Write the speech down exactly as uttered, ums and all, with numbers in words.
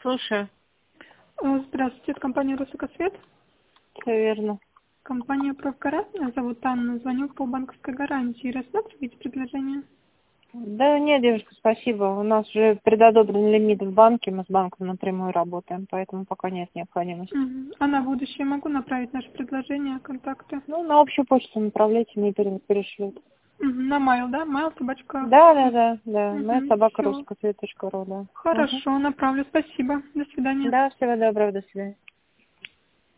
Слушаю. Э, Здравствуйте, это компания «Русэкосвет». Все верно. Компания «Профгарант». Меня зовут Анна. Звоню по банковской гарантии. Рассматриваете предложение? Да нет, девушка, спасибо. У нас уже предодобрен лимит в банке, мы с банком напрямую работаем, поэтому пока нет необходимости. Мгм. А на будущее могу направить наше предложение, контакты? Ну, на общую почту направляйте, мне пере- перешлют. Мгм. На mail, да? Mail, собачка. Да, да, да, да. Моя Угу. собака Все. русская, точка ру, да. Угу. Хорошо, направлю. Спасибо. До свидания. Да, всего доброго, до свидания.